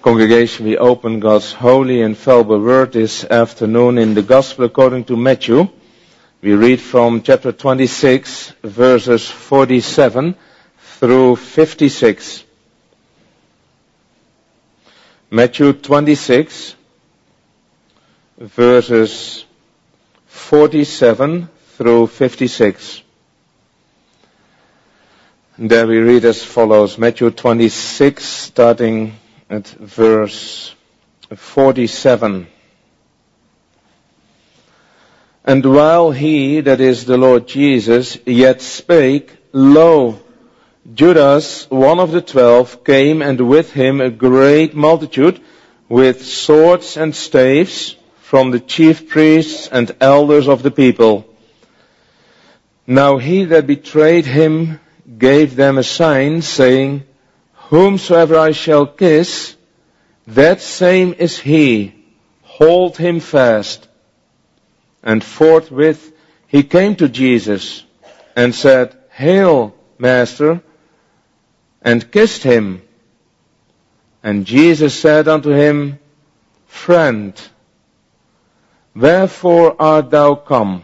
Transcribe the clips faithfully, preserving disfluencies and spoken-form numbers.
Congregation, we open God's holy and infallible word this afternoon in the Gospel according to Matthew. We read from chapter twenty-six, verses forty-seven through fifty-six. Matthew twenty-six, verses forty-seven through fifty-six. And there we read as follows, Matthew twenty-six, starting at verse forty-seven. And while he, that is the Lord Jesus, yet spake, lo, Judas, one of the twelve, came, and with him a great multitude, with swords and staves, from the chief priests and elders of the people. Now he that betrayed him gave them a sign, saying, Whomsoever I shall kiss, that same is he. Hold him fast. And forthwith he came to Jesus, and said, Hail, Master, and kissed him. And Jesus said unto him, Friend, wherefore art thou come?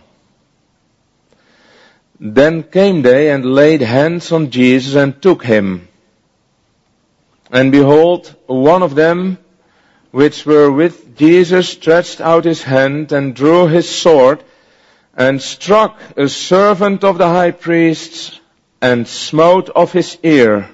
Then came they and laid hands on Jesus and took him. And behold, one of them which were with Jesus stretched out his hand and drew his sword and struck a servant of the high priest and smote off his ear.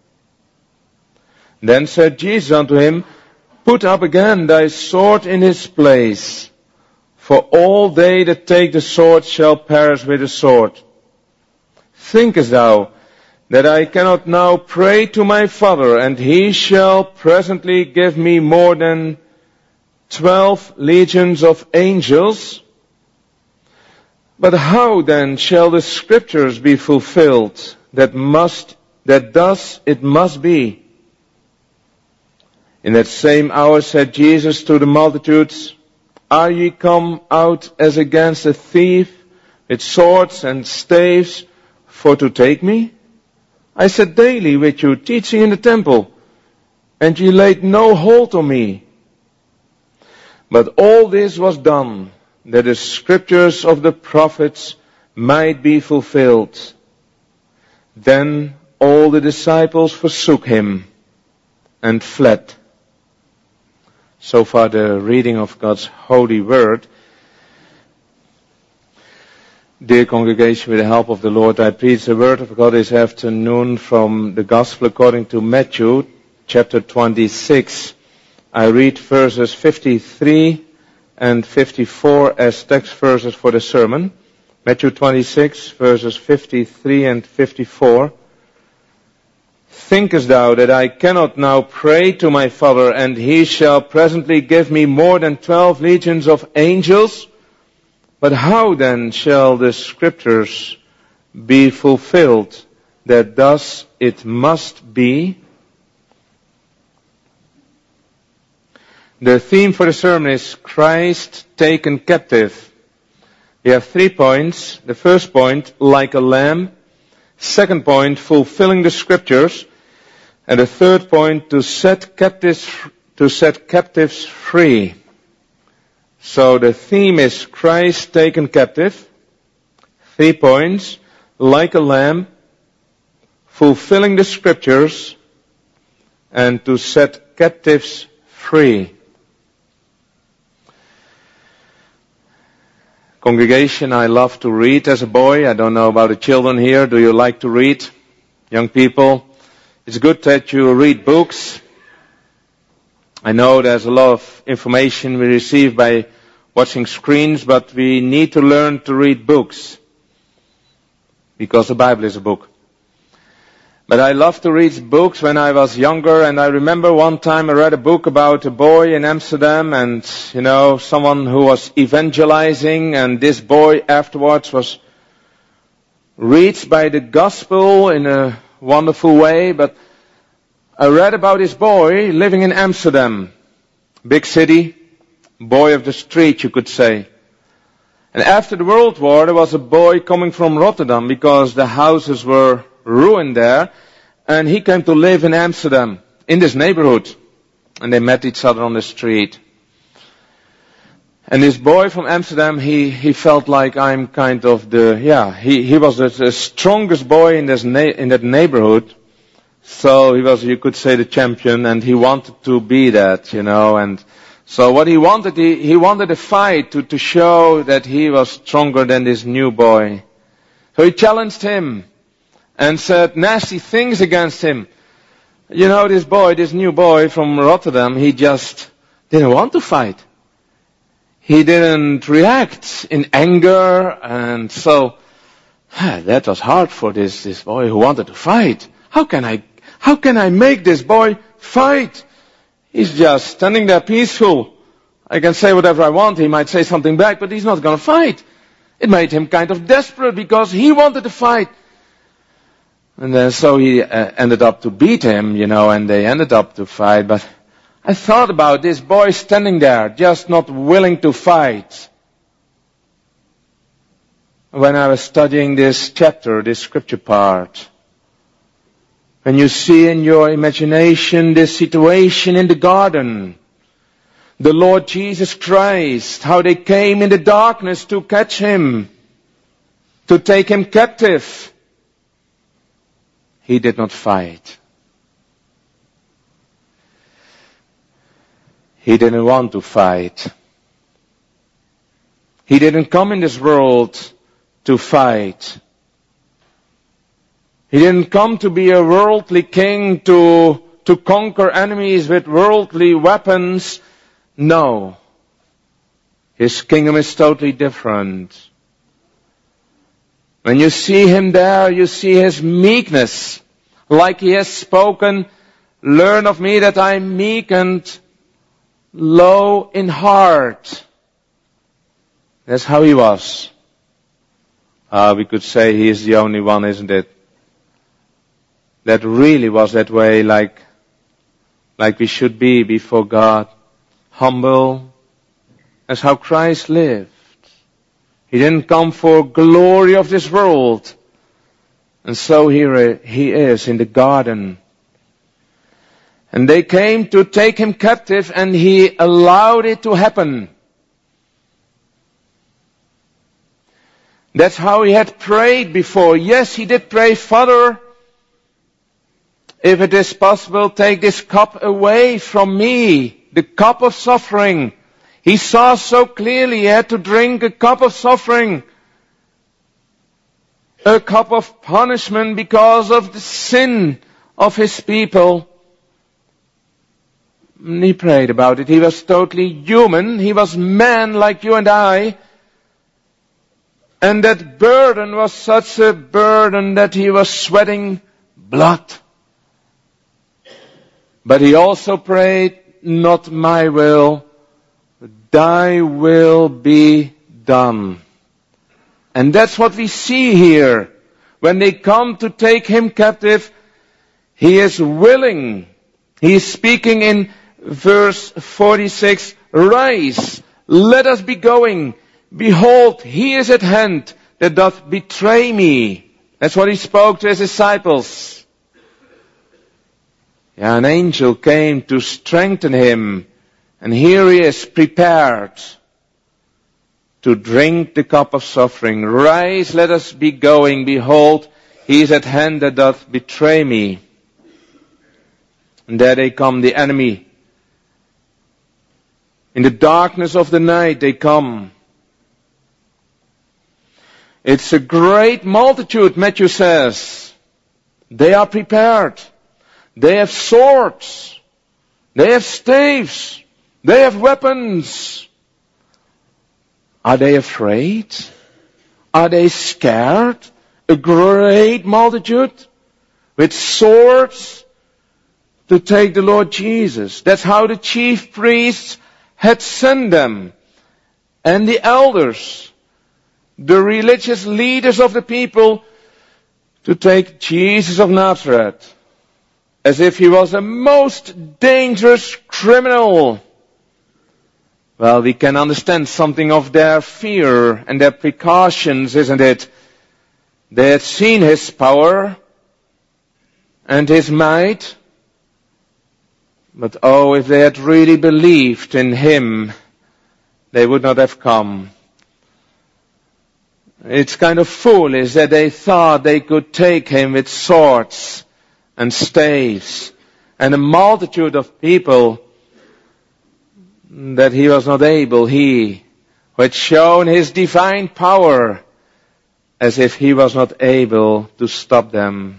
Then said Jesus unto him, Put up again thy sword in his place, for all they that take the sword shall perish with the sword. Thinkest thou that I cannot now pray to my Father, and he shall presently give me more than twelve legions of angels? But how then shall the scriptures be fulfilled, that must, that thus it must be? In that same hour said Jesus to the multitudes, Are ye come out as against a thief, with swords and staves, for to take me? I sat daily with you, teaching in the temple, and ye laid no hold on me. But all this was done, that the scriptures of the prophets might be fulfilled. Then all the disciples forsook him, and fled. So far the reading of God's holy word. Dear congregation, with the help of the Lord, I preach the word of God this afternoon from the Gospel according to Matthew, chapter twenty-six. I read verses fifty-three and fifty-four as text verses for the sermon. Matthew twenty-six, verses fifty-three and fifty-four. Thinkest thou that I cannot now pray to my Father, and he shall presently give me more than twelve legions of angels? But how then shall the scriptures be fulfilled, that thus it must be? The theme for the sermon is Christ taken captive. We have three points. The first point, like a lamb. Second point, fulfilling the scriptures. And the third point, to set captives, to set captives free. So the theme is Christ taken captive. Three points. Like a lamb. Fulfilling the scriptures. And to set captives free. Congregation, I love to read as a boy. I don't know about the children here. Do you like to read? Young people? It's good that you read books. I know there's a lot of information we receive by watching screens, but we need to learn to read books. Because the Bible is a book. But I loved to read books when I was younger, and I remember one time I read a book about a boy in Amsterdam, and, you know, someone who was evangelizing, and this boy afterwards was reached by the gospel in a wonderful way, but I read about this boy living in Amsterdam, big city, boy of the street, you could say. And after the World War, there was a boy coming from Rotterdam because the houses were ruined there, and he came to live in Amsterdam, in this neighborhood. And they met each other on the street. And this boy from Amsterdam, he, he felt like I'm kind of the, yeah, he, he was the, the strongest boy in this na- in that neighborhood. So he was, you could say, the champion, and he wanted to be that, you know, and so what he wanted, he, he wanted a fight to, to show that he was stronger than this new boy. So he challenged him and said nasty things against him. You know, this boy, this new boy from Rotterdam, he just didn't want to fight. He didn't react in anger, and so that was hard for this, this boy who wanted to fight. How can I, how can I make this boy fight? He's just standing there peaceful. I can say whatever I want. He might say something back, but he's not going to fight. It made him kind of desperate because he wanted to fight. And then so he uh, ended up to beat him, you know, and they ended up to fight. But I thought about this boy standing there, just not willing to fight. When I was studying this chapter, this scripture part, when you see in your imagination this situation in the garden, the Lord Jesus Christ, how they came in the darkness to catch him, to take him captive. He did not fight. He didn't want to fight. He didn't come in this world to fight. He didn't come to be a worldly king to, to conquer enemies with worldly weapons. No. His kingdom is totally different. When you see him there, you see his meekness. Like he has spoken, learn of me that I am meek and low in heart. That's how he was. Uh, we could say he is the only one, isn't it? That really was that way, like, like we should be before God. Humble. That's how Christ lived. He didn't come for glory of this world. And so here he is in the garden. And they came to take him captive, and he allowed it to happen. That's how he had prayed before. Yes, he did pray, Father, if it is possible, take this cup away from me, the cup of suffering. He saw so clearly he had to drink a cup of suffering, a cup of punishment because of the sin of his people. And he prayed about it. He was totally human. He was man like you and I. And that burden was such a burden that he was sweating blood. But he also prayed, not my will, thy will be done. And that's what we see here. When they come to take him captive, he is willing. He is speaking in verse forty-six, rise, let us be going. Behold, he is at hand that doth betray me. That's what he spoke to his disciples. Yeah, an angel came to strengthen him. And here he is prepared to drink the cup of suffering. Rise, let us be going. Behold, he is at hand that doth betray me. And there they come, the enemy. In the darkness of the night they come. It's a great multitude, Matthew says. They are prepared. They have swords. They have staves. They have weapons. Are they afraid? Are they scared? A great multitude with swords to take the Lord Jesus. That's how the chief priests had sent them. And the elders, the religious leaders of the people, to take Jesus of Nazareth as if he was a most dangerous criminal. Well, we can understand something of their fear and their precautions, isn't it? They had seen his power and his might. But oh, if they had really believed in him, they would not have come. It's kind of foolish that they thought they could take him with swords and staves and a multitude of people, that he was not able, he who had shown his divine power, as if he was not able to stop them.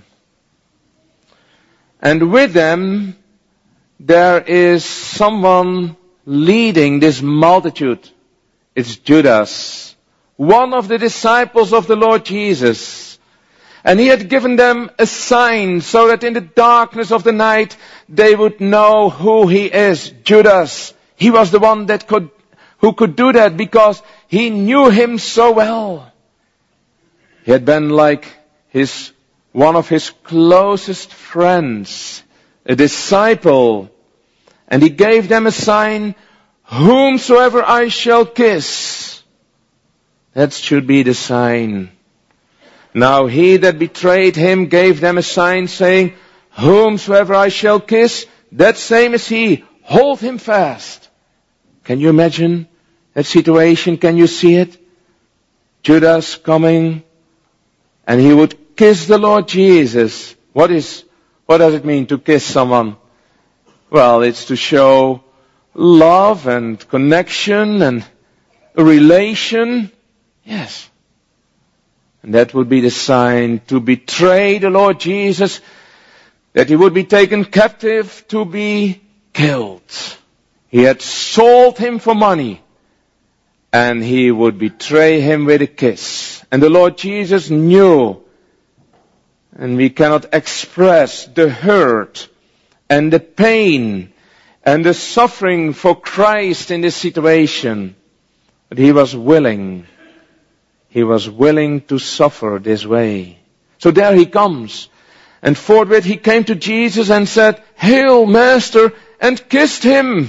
And with them, there is someone leading this multitude. It's Judas, one of the disciples of the Lord Jesus. And he had given them a sign so that in the darkness of the night they would know who he is. Judas, he was the one that could, who could do that because he knew him so well. He had been like his, one of his closest friends, a disciple. And he gave them a sign, whomsoever I shall kiss. That should be the sign. Now he that betrayed him gave them a sign saying, whomsoever I shall kiss, that same is he. Hold him fast. Can you imagine that situation? Can you see it? Judas coming, and he would kiss the Lord Jesus. What is, what does it mean to kiss someone? Well, it's to show love and connection and a relation. Yes. And that would be the sign to betray the Lord Jesus, that he would be taken captive to be killed. He had sold him for money, and he would betray him with a kiss. And the Lord Jesus knew, and we cannot express the hurt and the pain and the suffering for Christ in this situation, but he was willing. He was willing to suffer this way. So there he comes. And forthwith he came to Jesus and said, Hail, Master, and kissed him.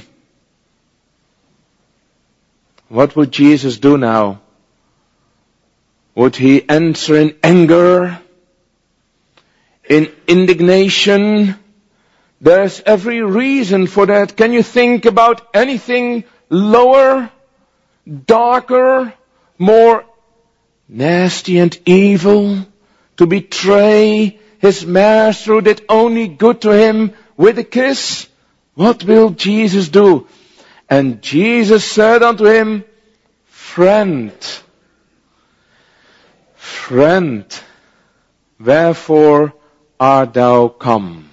What would Jesus do now? Would he answer in anger? In indignation? There's every reason for that. Can you think about anything lower, darker, more nasty and evil, to betray his master who did only good to him with a kiss? What will Jesus do? And Jesus said unto him, Friend, friend, wherefore art thou come?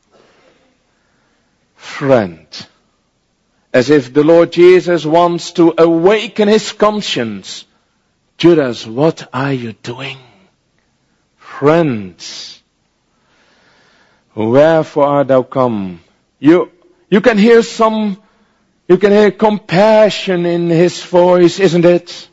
Friend. As if the Lord Jesus wants to awaken his conscience. Judas, what are you doing? Friends, wherefore art thou come? You, you can hear some, you can hear compassion in his voice, isn't it?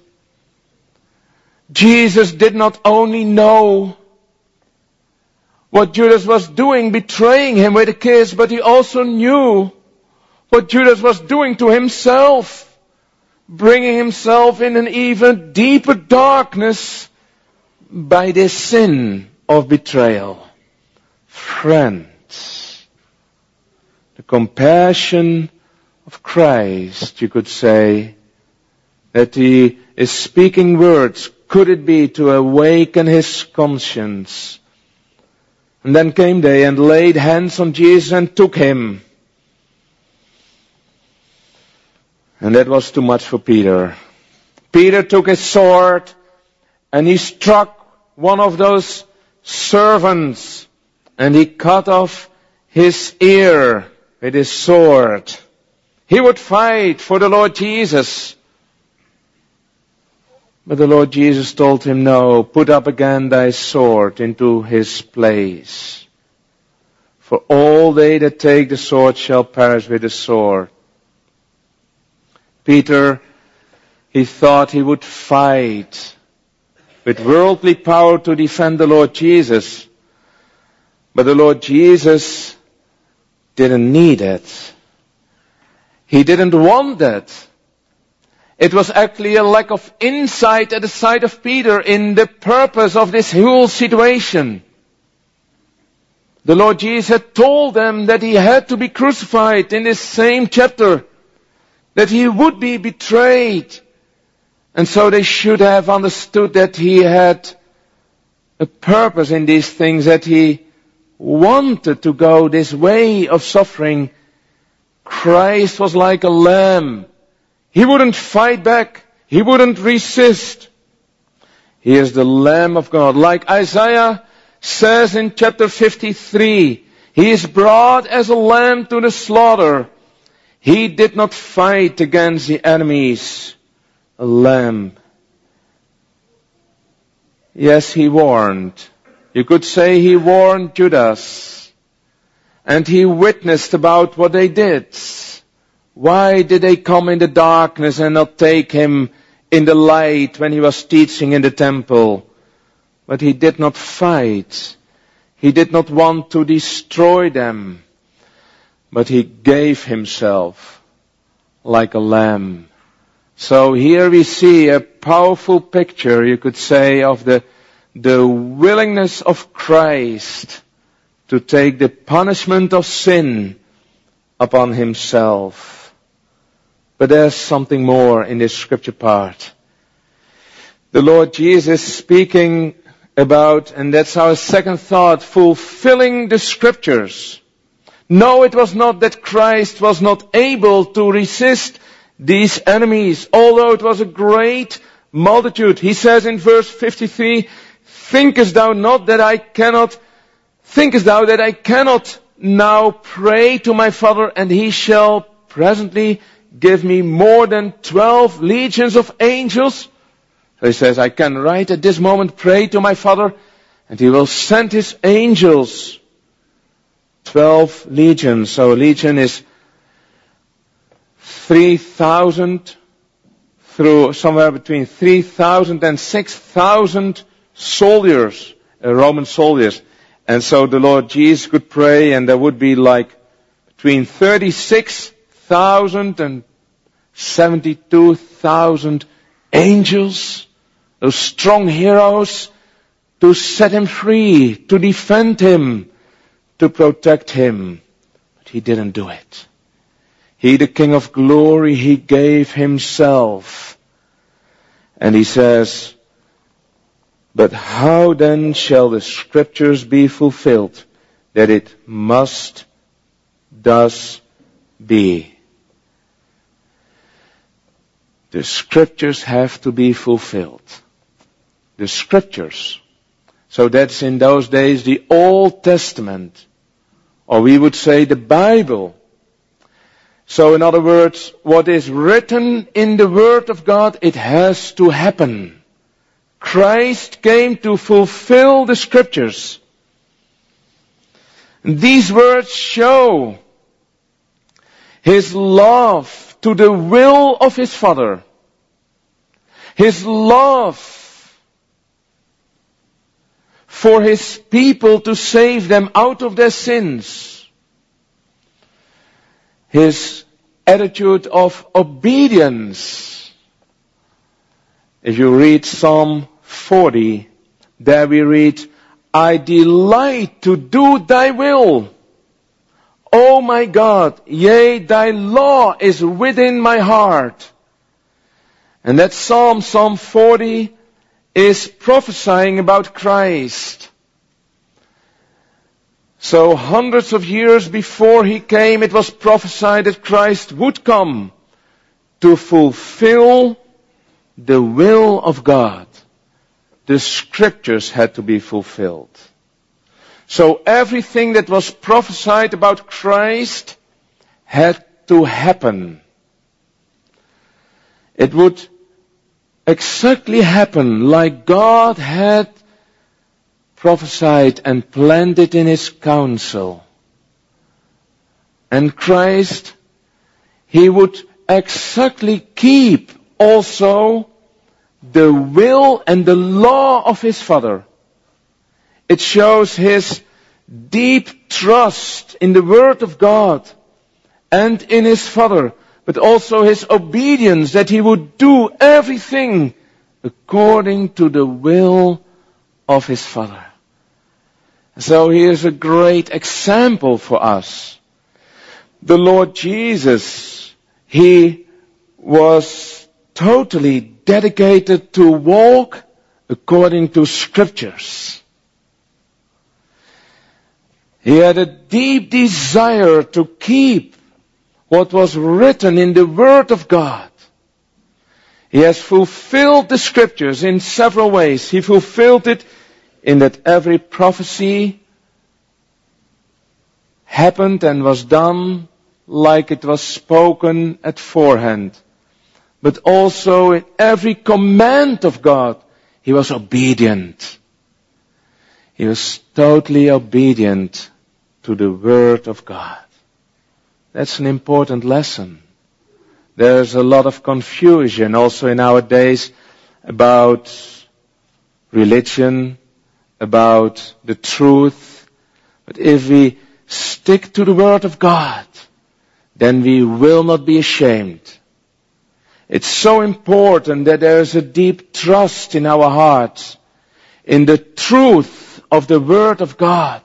Jesus did not only know what Judas was doing, betraying him with a kiss, but he also knew what Judas was doing to himself. Bringing himself in an even deeper darkness by this sin of betrayal. Friends, the compassion of Christ, you could say, that he is speaking words, could it be to awaken his conscience? And then came they and laid hands on Jesus and took him. And that was too much for Peter. Peter took his sword and he struck one of those servants and he cut off his ear with his sword. He would fight for the Lord Jesus. But the Lord Jesus told him, no, put up again thy sword into his place. For all they that take the sword shall perish with the sword. Peter, he thought he would fight with worldly power to defend the Lord Jesus. But the Lord Jesus didn't need it. He didn't want that. It was actually a lack of insight at the side of Peter in the purpose of this whole situation. The Lord Jesus had told them that he had to be crucified in this same chapter, that he would be betrayed. And so they should have understood that he had a purpose in these things, that he wanted to go this way of suffering. Christ was like a lamb. He wouldn't fight back. He wouldn't resist. He is the Lamb of God. Like Isaiah says in chapter fifty-three, he is brought as a lamb to the slaughter. He did not fight against the enemies. A lamb. Yes, he warned. You could say he warned Judas. And he witnessed about what they did. Why did they come in the darkness and not take him in the light when he was teaching in the temple? But he did not fight. He did not want to destroy them. But he gave himself like a lamb. So here we see a powerful picture, you could say, of the, the willingness of Christ to take the punishment of sin upon himself. But there's something more in this scripture part. The Lord Jesus speaking about, and that's our second thought, fulfilling the scriptures. No, it was not that Christ was not able to resist these enemies, although it was a great multitude. He says in verse fifty-three, thinkest thou not that I cannot, thinkest thou that I cannot now pray to my Father, and he shall presently give me more than twelve legions of angels? So he says, I can right at this moment pray to my Father, and he will send his angels. Twelve legions. So a legion is three thousand through somewhere between three thousand and six thousand soldiers, uh, Roman soldiers. And so the Lord Jesus could pray, and there would be like between thirty-six thousand and seventy-two thousand angels, those strong heroes, to set him free, to defend him, to protect him. But he didn't do it. He, the King of glory, he gave himself. And he says, but how then shall the scriptures be fulfilled, that it must thus be? The scriptures have to be fulfilled. The scriptures. So that's in those days the Old Testament. Or we would say the Bible. So in other words, what is written in the Word of God, it has to happen. Christ came to fulfill the scriptures. These words show his love to the will of his Father. His love for his people to save them out of their sins. His attitude of obedience. If you read Psalm forty, there we read, I delight to do thy will. O my God, yea, thy law is within my heart. And that Psalm, Psalm forty, is prophesying about Christ. So hundreds of years before he came, it was prophesied that Christ would come to fulfill the will of God. The scriptures had to be fulfilled. So everything that was prophesied about Christ had to happen. It would exactly happen like God had prophesied and planned it in his counsel. And Christ, he would exactly keep also the will and the law of his Father. It shows his deep trust in the Word of God and in his Father, but also his obedience that he would do everything according to the will of his Father. So here's a great example for us. The Lord Jesus, He was totally dedicated to walk according to Scriptures. He had a deep desire to keep what was written in the Word of God. He has fulfilled the Scriptures in several ways. He fulfilled it in that every prophecy happened and was done like it was spoken at forehand. But also in every command of God, He was obedient. He was totally obedient to the Word of God. That's an important lesson. There's a lot of confusion also in our days about religion, about the truth. But if we stick to the Word of God, then we will not be ashamed. It's so important that there is a deep trust in our hearts in the truth of the Word of God.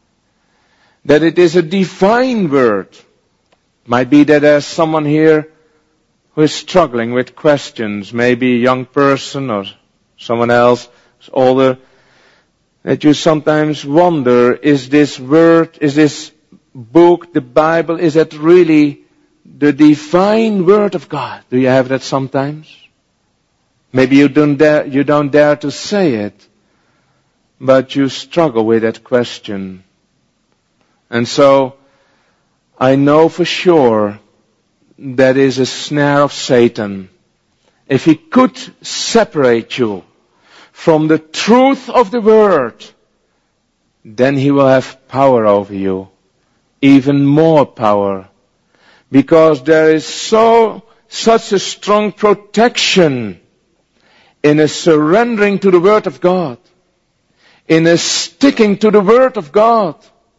That it is a divine Word. Might be that there's someone here who is struggling with questions, maybe a young person or someone else who's older, that you sometimes wonder, is this Word, is this book, the Bible, is that really the divine Word of God? Do you have that sometimes? Maybe you don't dare, you don't dare to say it, but you struggle with that question. And so, I know for sure that is a snare of Satan. If he could separate you from the truth of the Word, then he will have power over you. Even more power. Because there is so, such a strong protection in a surrendering to the Word of God. In a sticking to the Word of God.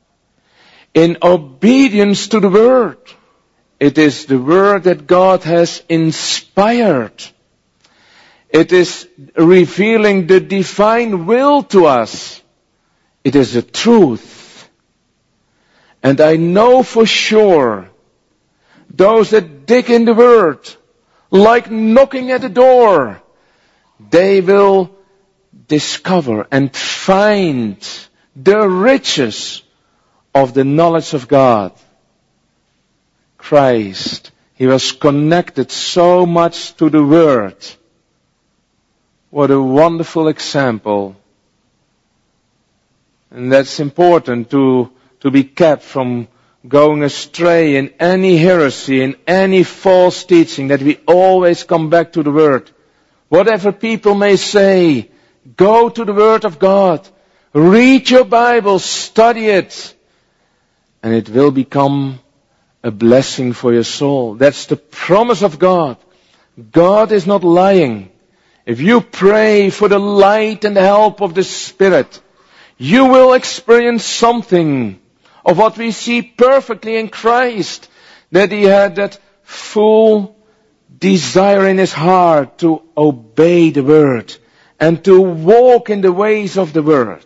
In obedience to the Word. It is the Word that God has inspired. It is revealing the divine will to us. It is the truth. And I know for sure, those that dig in the Word, like knocking at the door, they will discover and find the riches of the knowledge of God. Christ, He was connected so much to the Word. What a wonderful example. And that's important to, to be kept from going astray in any heresy, in any false teaching, that we always come back to the Word. Whatever people may say, go to the Word of God. Read your Bible, study it. And it will become a blessing for your soul. That's the promise of God. God is not lying. If you pray for the light and the help of the Spirit, you will experience something of what we see perfectly in Christ. That He had that full desire in His heart to obey the Word and to walk in the ways of the Word.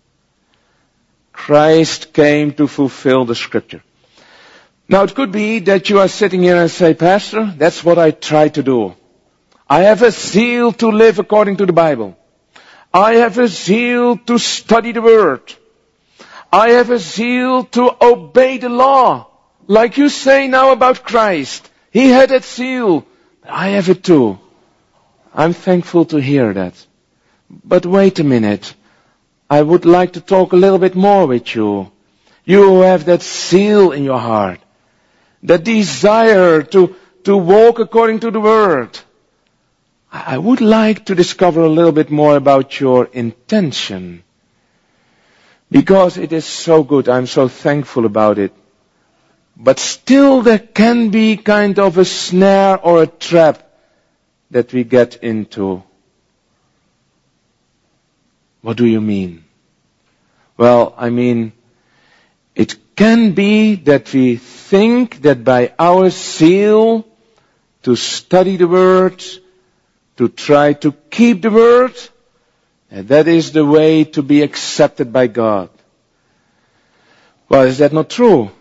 Christ came to fulfill the Scripture. Now it could be that you are sitting here and say, Pastor, that's what I try to do. I have a zeal to live according to the Bible. I have a zeal to study the Word. I have a zeal to obey the law. Like you say now about Christ. He had that zeal. I have it too. I'm thankful to hear that. But wait a minute. I would like to talk a little bit more with you. You who have that zeal in your heart. That desire to, to walk according to the Word. I would like to discover a little bit more about your intention. Because it is so good. I'm so thankful about it. But still there can be kind of a snare or a trap that we get into. What do you mean? Well, I mean, it can be that we think that by our zeal to study the Word, to try to keep the Word, and that is the way to be accepted by God. Well, is that not true?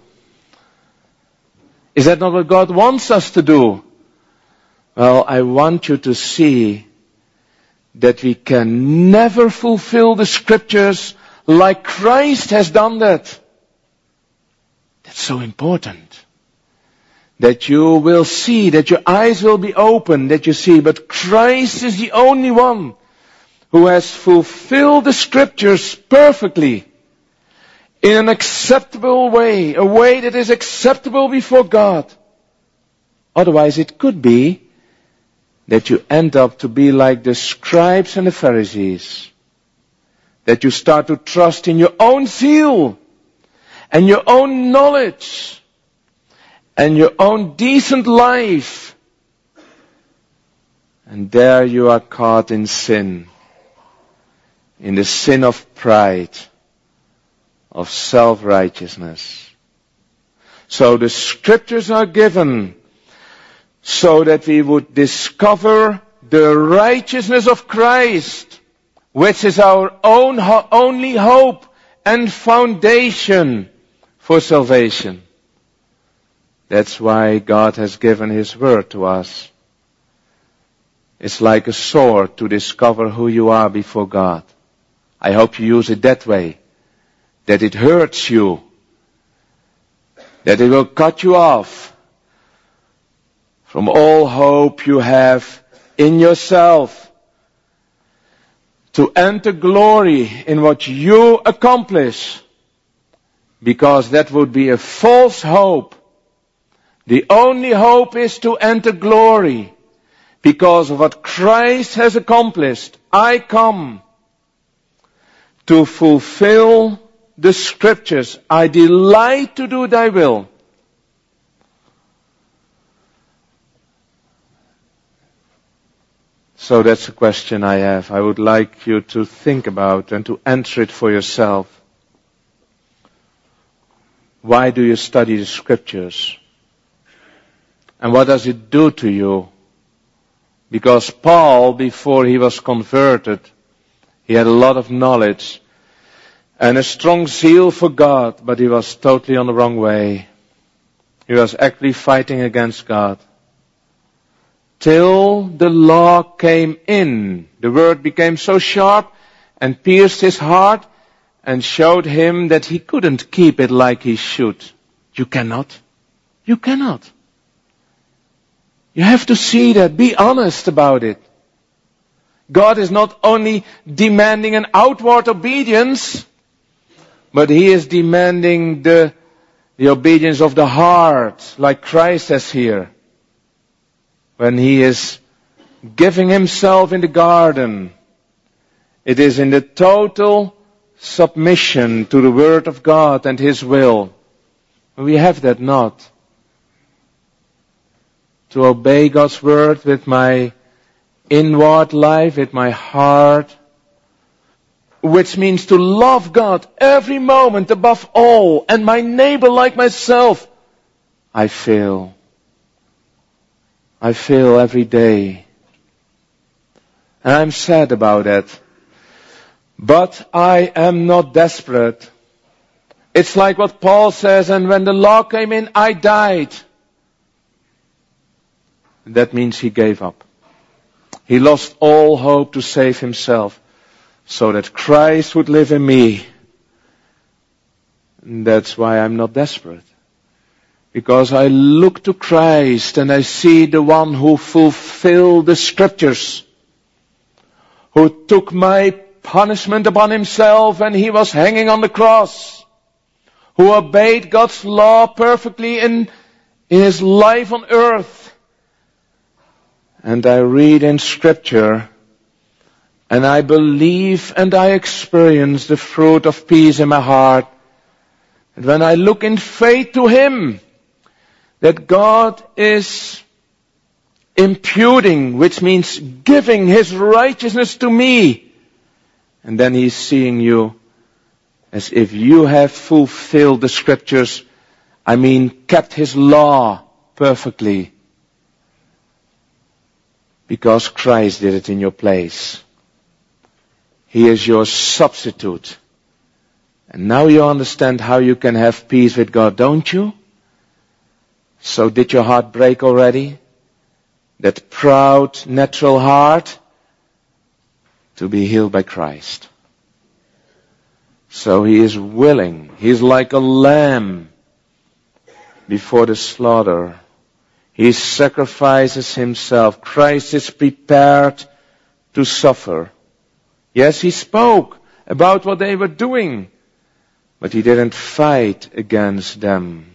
Is that not what God wants us to do? Well, I want you to see that we can never fulfill the Scriptures like Christ has done that. That's so important. That you will see, that your eyes will be open, that you see, but Christ is the only one who has fulfilled the Scriptures perfectly, in an acceptable way, a way that is acceptable before God. Otherwise it could be that you end up to be like the scribes and the Pharisees. That you start to trust in your own zeal and your own knowledge and your own decent life. And there you are caught in sin. In the sin of pride, of self-righteousness. So the Scriptures are given so that we would discover the righteousness of Christ, which is our own ho- only hope and foundation for salvation. That's why God has given His Word to us. It's like a sword to discover who you are before God. I hope you use it that way. That it hurts you. That it will cut you off from all hope you have in yourself. To enter glory in what you accomplish. Because that would be a false hope. The only hope is to enter glory. Because of what Christ has accomplished. I come to fulfill the Scriptures. I delight to do thy will. So that's a question I have. I would like you to think about and to answer it for yourself. Why do you study the Scriptures? And what does it do to you? Because Paul, before he was converted, he had a lot of knowledge and a strong zeal for God, but he was totally on the wrong way. He was actually fighting against God. Till the law came in, the word became so sharp and pierced his heart and showed him that he couldn't keep it like he should. You cannot. You cannot. You have to see that. Be honest about it. God is not only demanding an outward obedience, but He is demanding the, the obedience of the heart, like Christ says here. When He is giving Himself in the garden, it is in the total submission to the Word of God and His will. We have that not. To obey God's Word with my inward life, with my heart, which means to love God every moment above all, and my neighbor like myself, I fail. I fail every day. And I'm sad about that. But I am not desperate. It's like what Paul says, and when the law came in, I died. That means he gave up. He lost all hope to save himself, so that Christ would live in me. And that's why I'm not desperate. Because I look to Christ and I see the one who fulfilled the Scriptures, who took my punishment upon Himself when He was hanging on the cross, who obeyed God's law perfectly in, in His life on earth. And I read in Scripture, and I believe and I experience the fruit of peace in my heart. And when I look in faith to Him, that God is imputing, which means giving His righteousness to me. And then He's seeing you as if you have fulfilled the Scriptures. I mean, kept His law perfectly. Because Christ did it in your place. He is your substitute. And now you understand how you can have peace with God, don't you? So did your heart break already? That proud, natural heart to be healed by Christ. So he is willing. He is like a lamb before the slaughter. He sacrifices himself. Christ is prepared to suffer. Yes, he spoke about what they were doing, but he didn't fight against them.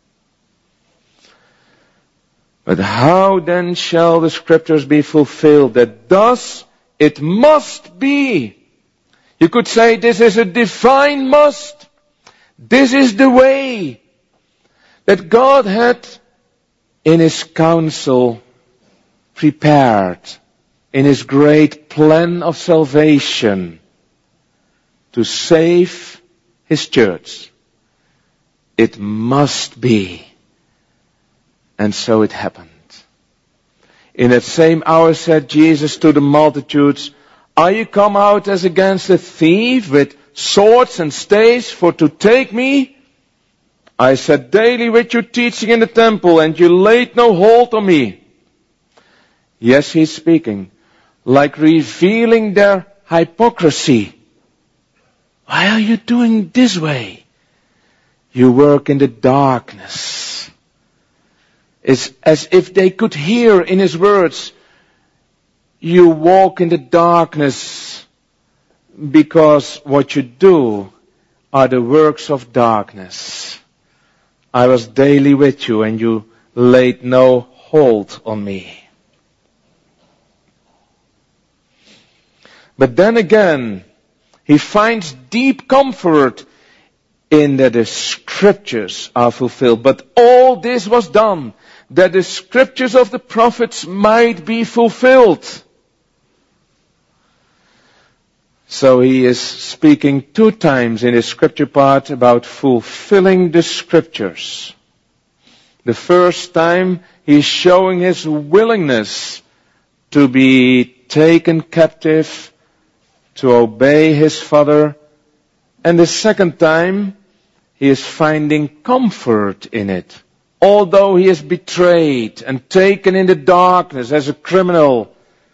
But how then shall the scriptures be fulfilled? That thus it must be. You could say this is a divine must. This is the way that God had in his counsel prepared, in his great plan of salvation, to save his church. It must be. And so it happened. In that same hour said Jesus to the multitudes, are you come out as against a thief with swords and staves for to take me? I sat daily with you teaching in the temple, and you laid no hold on me. Yes, he's speaking, like revealing their hypocrisy. Why are you doing this way? You work in the darkness. It's as if they could hear in his words, you walk in the darkness because what you do are the works of darkness. I was daily with you and you laid no hold on me. But then again, he finds deep comfort in that the scriptures are fulfilled. But all this was done that the scriptures of the prophets might be fulfilled. So he is speaking two times in his scripture part about fulfilling the scriptures. The first time he is showing his willingness to be taken captive, to obey his Father. And the second time he is finding comfort in it. Although he is betrayed and taken in the darkness as a criminal,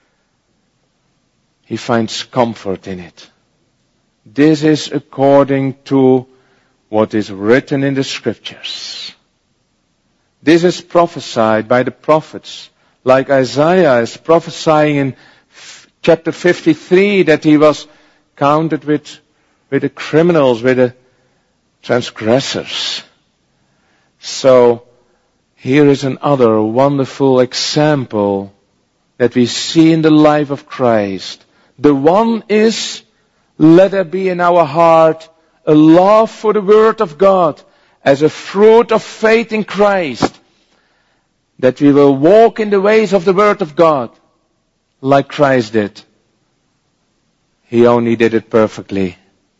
he finds comfort in it. This is according to what is written in the scriptures. This is prophesied by the prophets, like Isaiah is prophesying in chapter fifty-three that he was counted with, with the criminals, with the transgressors. So, here is another wonderful example that we see in the life of Christ. The one is, let there be in our heart a love for the Word of God as a fruit of faith in Christ, that we will walk in the ways of the Word of God like Christ did. He only did it perfectly.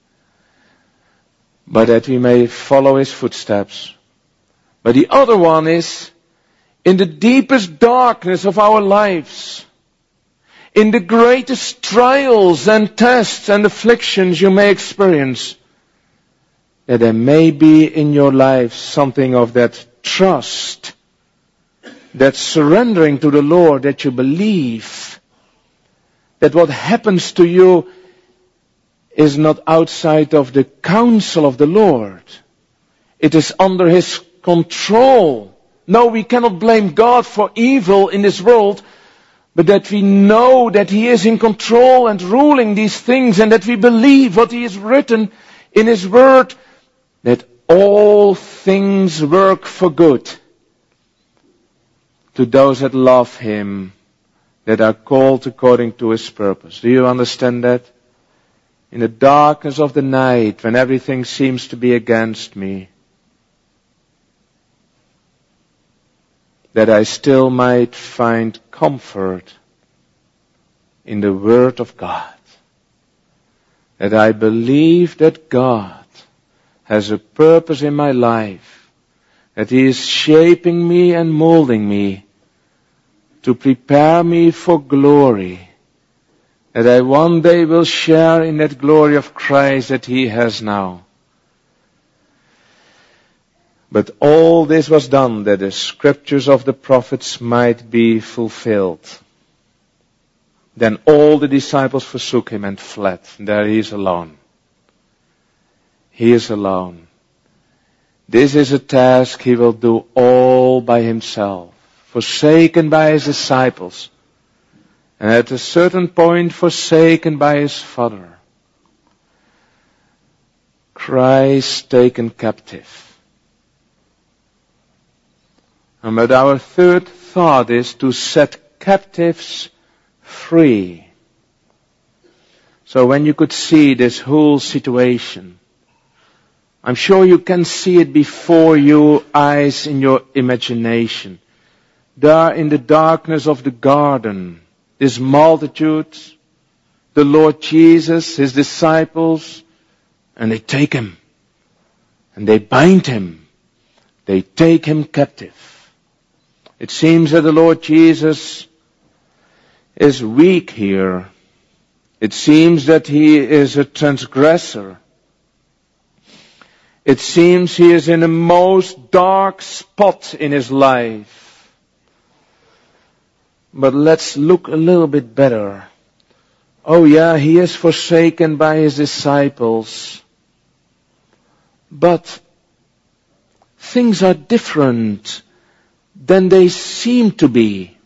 But that we may follow his footsteps. But the other one is, in the deepest darkness of our lives, in the greatest trials and tests and afflictions you may experience, that there may be in your life something of that trust, that surrendering to the Lord, that you believe that what happens to you is not outside of the counsel of the Lord. It is under his control. No, we cannot blame God for evil in this world, but that we know that he is in control and ruling these things, and that we believe what he has written in his word, that all things work for good to those that love him, that are called according to his purpose. Do you understand that? In the darkness of the night, when everything seems to be against me, that I still might find comfort in the Word of God. That I believe that God has a purpose in my life, that he is shaping me and molding me to prepare me for glory, that I one day will share in that glory of Christ that he has now. But all this was done that the scriptures of the prophets might be fulfilled. Then all the disciples forsook him and fled. There he is alone. He is alone. This is a task he will do all by himself, forsaken by his disciples, and at a certain point forsaken by his Father. Christ taken captive. And but our third thought is to set captives free. So when you could see this whole situation, I'm sure you can see it before your eyes in your imagination. There in the darkness of the garden, this multitude, the Lord Jesus, his disciples, and they take him. And they bind him. They take him captive. It seems that the Lord Jesus is weak here. It seems that he is a transgressor. It seems he is in the most dark spot in his life. But let's look a little bit better. Oh yeah, he is forsaken by his disciples. But things are different than they seem to be.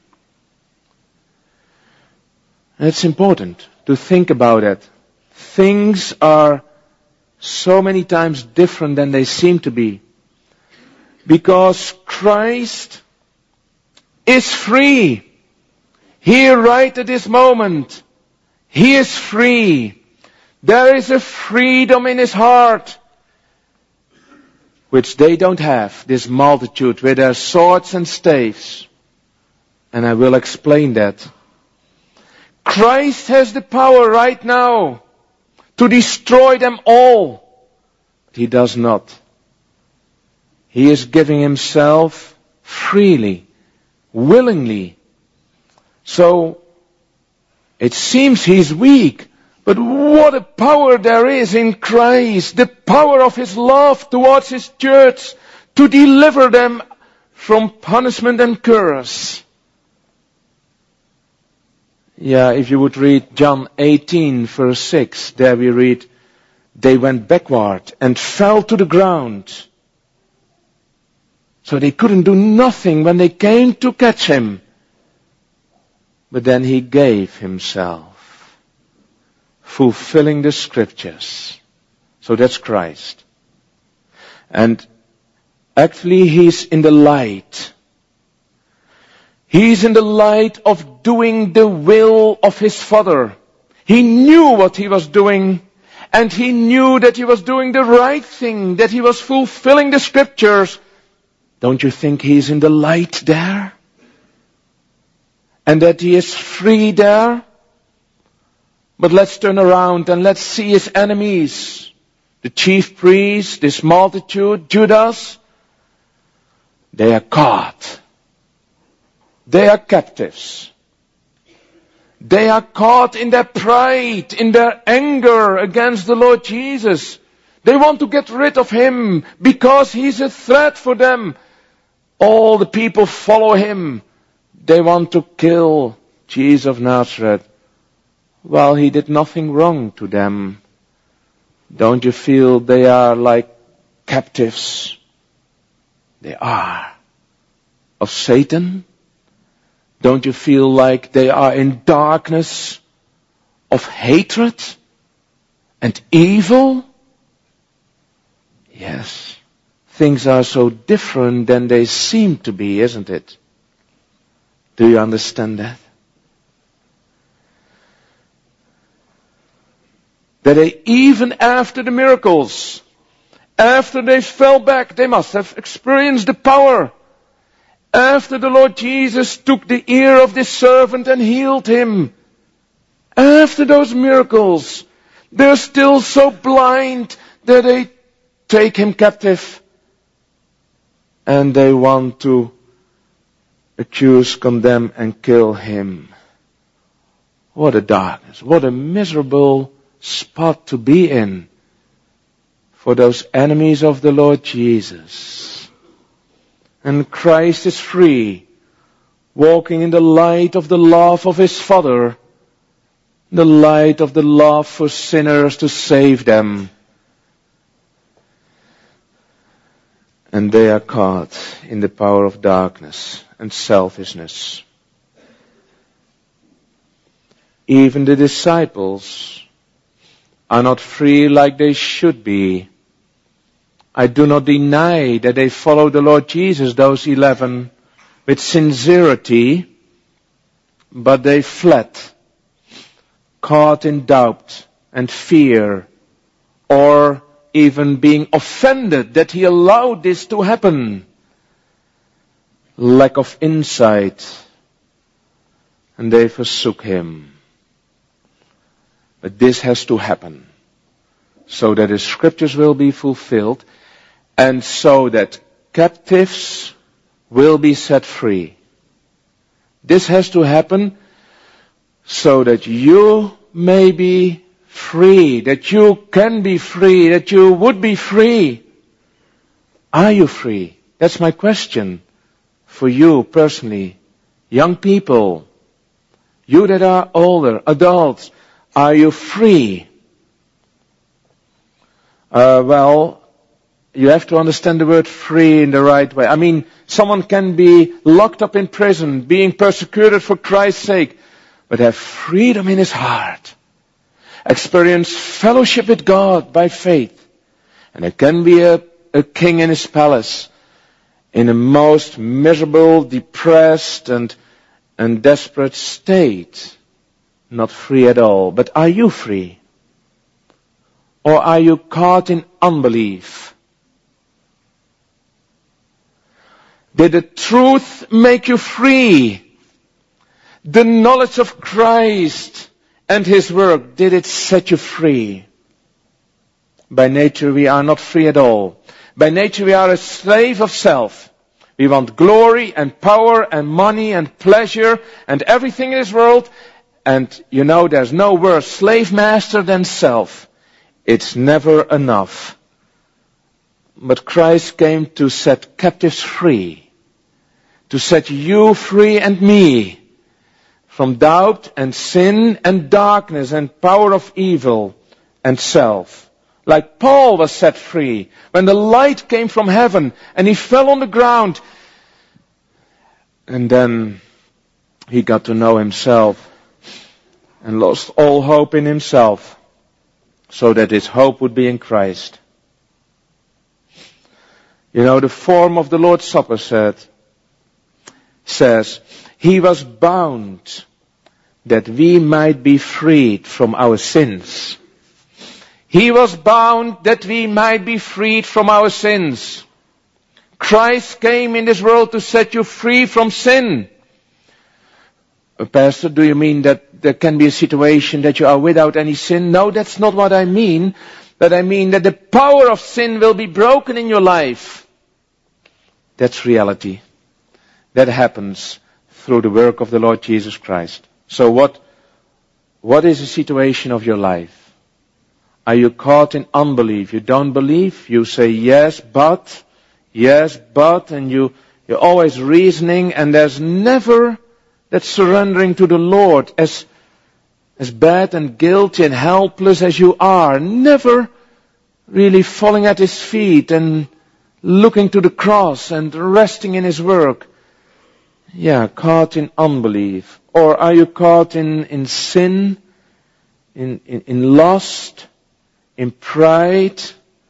And it's important to think about it. Things are so many times different than they seem to be. Because Christ is free. Here right at this moment, he is free. There is a freedom in his heart which they don't have, this multitude with their swords and staves. And I will explain that. Christ has the power right now to destroy them all. But he does not. He is giving himself freely, willingly. So, it seems he's weak. But what a power there is in Christ. The power of his love towards his church to deliver them from punishment and curse. Yeah, if you would read John eighteen verse six, there we read, they went backward and fell to the ground. So they couldn't do nothing when they came to catch him. But then he gave himself, fulfilling the scriptures. So that's Christ. And actually he's in the light. He's in the light of doing the will of his Father. He knew what he was doing, and he knew that he was doing the right thing, that he was fulfilling the scriptures. Don't you think he's in the light there? And that he is free there? But let's turn around and let's see his enemies. The chief priests, this multitude, Judas, they are caught. They are captives. They are caught in their pride, in their anger against the Lord Jesus. They want to get rid of him because he's a threat for them. All the people follow him. They want to kill Jesus of Nazareth. Well, he did nothing wrong to them. Don't you feel they are like captives? They are. Of Satan? Don't you feel like they are in darkness of hatred and evil? Yes. Things are so different than they seem to be, isn't it? Do you understand that? That they, even after the miracles, after they fell back, they must have experienced the power. After the Lord Jesus took the ear of this servant and healed him, after those miracles, they're still so blind that they take him captive. And they want to accuse, condemn, and kill him. What a darkness, what a miserable spot to be in for those enemies of the Lord Jesus. And Christ is free, walking in the light of the love of His Father, the light of the love for sinners to save them. And they are caught in the power of darkness and selfishness. Even the disciples are not free like they should be. I do not deny that they followed the Lord Jesus, those eleven, with sincerity, but they fled, caught in doubt and fear, or even being offended that He allowed this to happen. Lack of insight, and they forsook Him. But this has to happen, so that the Scriptures will be fulfilled, and so that captives will be set free. This has to happen so that you may be free, that you can be free, that you would be free. Are you free? That's my question for you personally. Young people, you that are older, adults, are you free? Uh, well, you have to understand the word free in the right way. I mean, someone can be locked up in prison, being persecuted for Christ's sake, but have freedom in his heart. Experience fellowship with God by faith. And there can be a, a king in his palace in a most miserable, depressed, and, and desperate state. Not free at all. But are you free? Or are you caught in unbelief? Did the truth make you free? The knowledge of Christ and His work, did it set you free? By nature we are not free at all. By nature we are a slave of self. We want glory and power and money and pleasure and everything in this world. And you know there's no worse slave master than self. It's never enough. But Christ came to set captives free. To set you free and me from doubt and sin and darkness and power of evil and self. Like Paul was set free when the light came from heaven and he fell on the ground. And then he got to know himself and lost all hope in himself, so that his hope would be in Christ. You know, the form of the Lord's Supper said, says, He was bound that we might be freed from our sins. He was bound that we might be freed from our sins. Christ came in this world to set you free from sin. Uh, Pastor, do you mean that there can be a situation that you are without any sin? No, that's not what I mean. But I mean that the power of sin will be broken in your life. That's reality. That happens through the work of the Lord Jesus Christ. So what, what is the situation of your life? Are you caught in unbelief? You don't believe? You say yes, but, yes, but, and you, you're always reasoning, and there's never that surrendering to the Lord, as, as bad and guilty and helpless as you are, never really falling at His feet and looking to the cross and resting in His work. Yeah, caught in unbelief. Or are you caught in, in sin, in, in, in lust, in pride,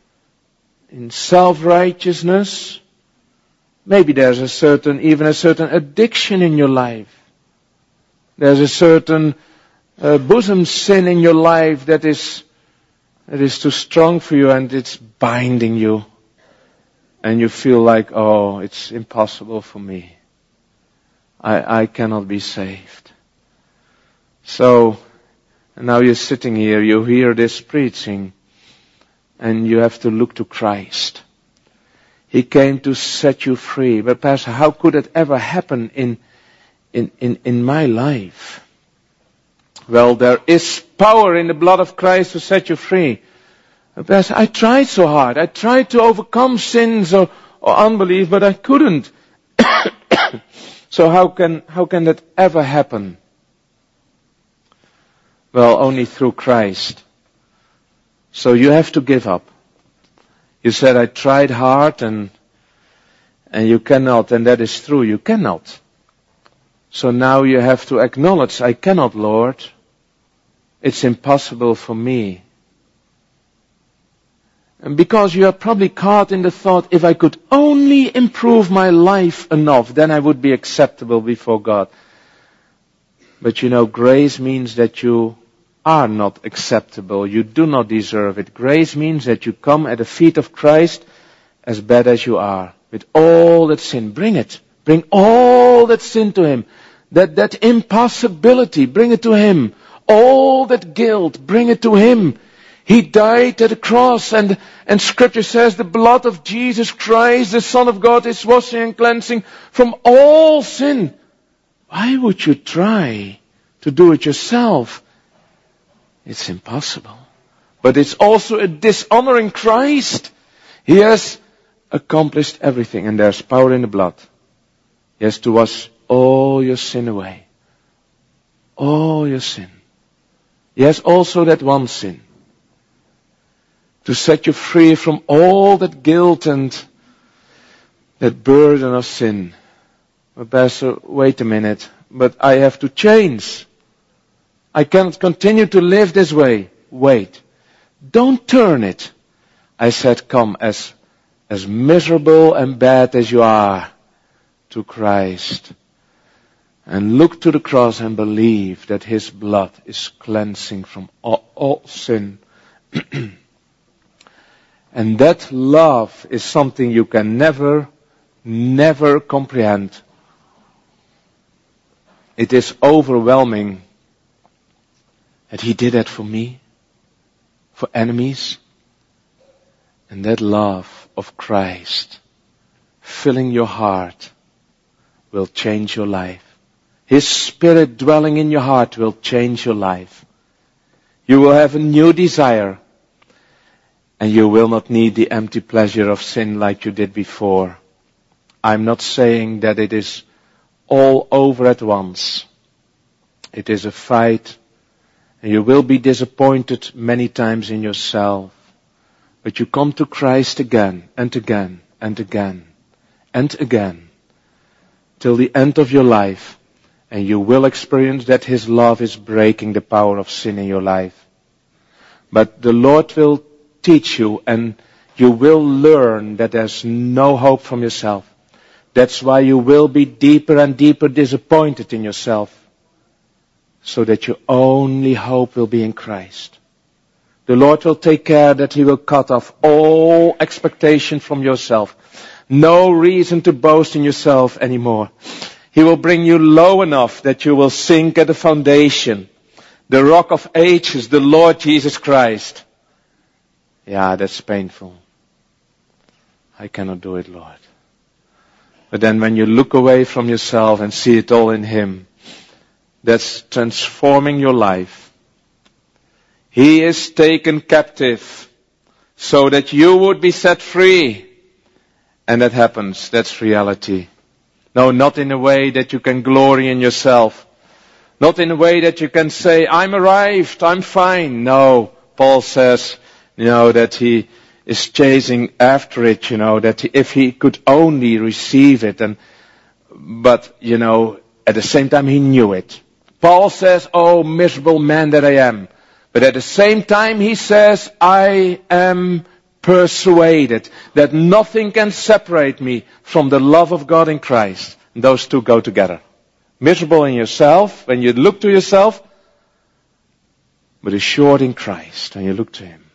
in self-righteousness? Maybe there's a certain, even a certain addiction in your life. There's a certain uh, bosom sin in your life that is, that is too strong for you and it's binding you. And you feel like, oh, it's impossible for me. I, I cannot be saved. So, now you're sitting here, you hear this preaching, and you have to look to Christ. He came to set you free. But Pastor, how could it ever happen in, in, in, in my life? Well, there is power in the blood of Christ to set you free. But Pastor, I tried so hard. I tried to overcome sins or, or unbelief, but I couldn't. So how can, how can that ever happen? Well, only through Christ. So you have to give up. You said, I tried hard and, and you cannot, and that is true, you cannot. So now you have to acknowledge, I cannot, Lord. It's impossible for me. And because you are probably caught in the thought, if I could only improve my life enough, then I would be acceptable before God. But you know, grace means that you are not acceptable. You do not deserve it. Grace means that you come at the feet of Christ as bad as you are. With all that sin. Bring it. Bring all that sin to Him. That, that impossibility, bring it to Him. All that guilt, bring it to Him. He died at the cross, and, and Scripture says the blood of Jesus Christ, the Son of God, is washing and cleansing from all sin. Why would you try to do it yourself? It's impossible. But it's also a dishonoring Christ. He has accomplished everything, and there's power in the blood. He has to wash all your sin away. All your sin. He has also that one sin. To set you free from all that guilt and that burden of sin. But Pastor, wait a minute. But I have to change. I cannot continue to live this way. Wait. Don't turn it. I said, come as, as miserable and bad as you are to Christ. And look to the cross and believe that His blood is cleansing from all, all sin. And that love is something you can never, never comprehend. It is overwhelming that He did that for me, for enemies. And that love of Christ filling your heart will change your life. His Spirit dwelling in your heart will change your life. You will have a new desire. And you will not need the empty pleasure of sin like you did before. I'm not saying that it is all over at once. It is a fight. And you will be disappointed many times in yourself. But you come to Christ again and again and again and again. Till the end of your life. And you will experience that His love is breaking the power of sin in your life. But the Lord will teach you, and you will learn that there's no hope from yourself. That's why you will be deeper and deeper disappointed in yourself. So that your only hope will be in Christ. The Lord will take care that He will cut off all expectation from yourself. No reason to boast in yourself anymore. He will bring you low enough that you will sink at the foundation. The rock of ages, the Lord Jesus Christ. Yeah, that's painful. I cannot do it, Lord. But then when you look away from yourself and see it all in Him, that's transforming your life. He is taken captive so that you would be set free. And that happens. That's reality. No, not in a way that you can glory in yourself. Not in a way that you can say, I'm arrived, I'm fine. No, Paul says, you know, that he is chasing after it, you know, that he, if he could only receive it. And, but, you know, at the same time he knew it. Paul says, oh, miserable man that I am. But at the same time he says, I am persuaded that nothing can separate me from the love of God in Christ. And those two go together. Miserable in yourself, when you look to yourself, but assured in Christ, when you look to Him.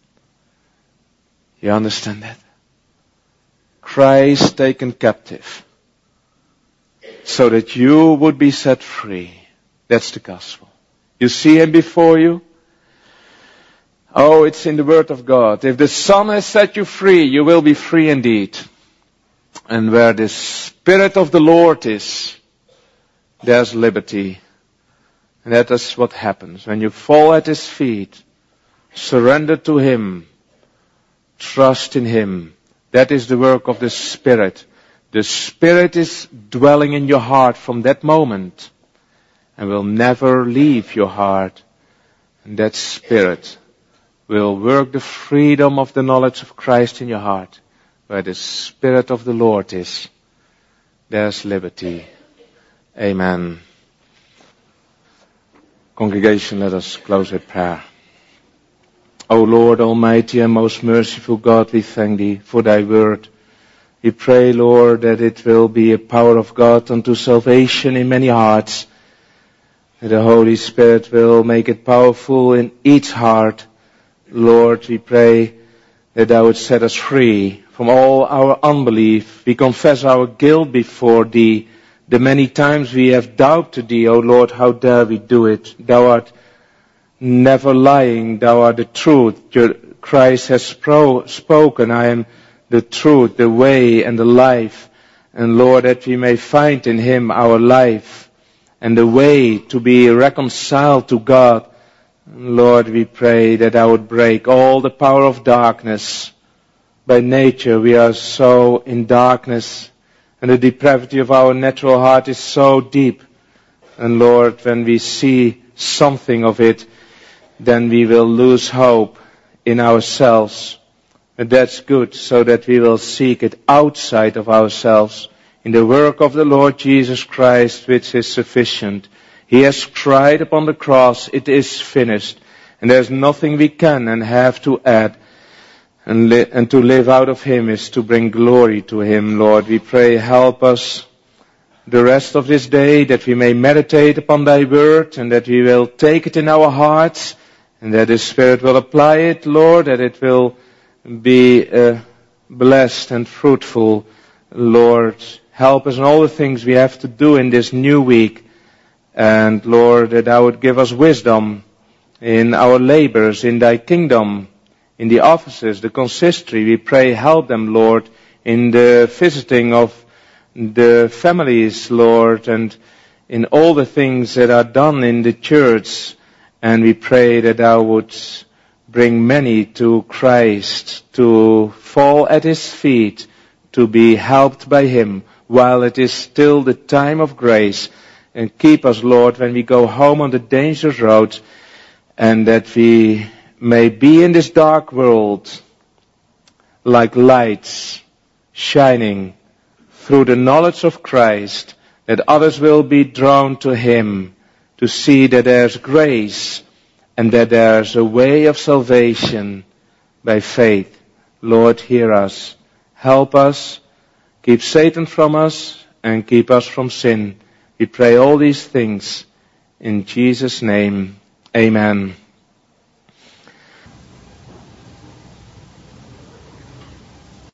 You understand that? Christ taken captive, so that you would be set free. That's the gospel. You see Him before you. Oh, it's in the Word of God. If the Son has set you free, you will be free indeed. And where the Spirit of the Lord is, there's liberty. And that is what happens. When you fall at His feet, surrender to Him, trust in Him. That is the work of the Spirit. The Spirit is dwelling in your heart from that moment and will never leave your heart. And that Spirit will work the freedom of the knowledge of Christ in your heart. Where the Spirit of the Lord is, there's liberty. Amen. Congregation, let us close with prayer. O Lord, Almighty and most merciful God, we thank Thee for Thy word. We pray, Lord, that it will be a power of God unto salvation in many hearts. That the Holy Spirit will make it powerful in each heart. Lord, we pray that Thou would set us free from all our unbelief. We confess our guilt before Thee. The many times we have doubted Thee, O Lord, how dare we do it? Thou art never lying. Thou art the truth. Your Christ has pro- spoken. I am the truth, the way, and the life. And Lord, that we may find in Him our life and the way to be reconciled to God. Lord, we pray that I would break all the power of darkness. By nature, we are so in darkness, and the depravity of our natural heart is so deep. And Lord, when we see something of it, then we will lose hope in ourselves. And that's good, so that we will seek it outside of ourselves, in the work of the Lord Jesus Christ, which is sufficient. He has cried upon the cross, it is finished. And there's nothing we can and have to add. And, li- and to live out of Him is to bring glory to Him, Lord. We pray, help us the rest of this day, that we may meditate upon Thy word, and that we will take it in our hearts, and that the Spirit will apply it, Lord, that it will be uh, blessed and fruitful. Lord, help us in all the things we have to do in this new week. And Lord, that Thou would give us wisdom in our labors, in Thy kingdom, in the offices, the consistory. We pray, help them, Lord, in the visiting of the families, Lord, and in all the things that are done in the church. And we pray that Thou would bring many to Christ, to fall at His feet, to be helped by Him while it is still the time of grace. And keep us, Lord, when we go home on the dangerous road, and that we may be in this dark world like lights shining through the knowledge of Christ, that others will be drawn to Him, to see that there's grace and that there's a way of salvation by faith. Lord, hear us. Help us. Keep Satan from us and keep us from sin. We pray all these things in Jesus' name. Amen.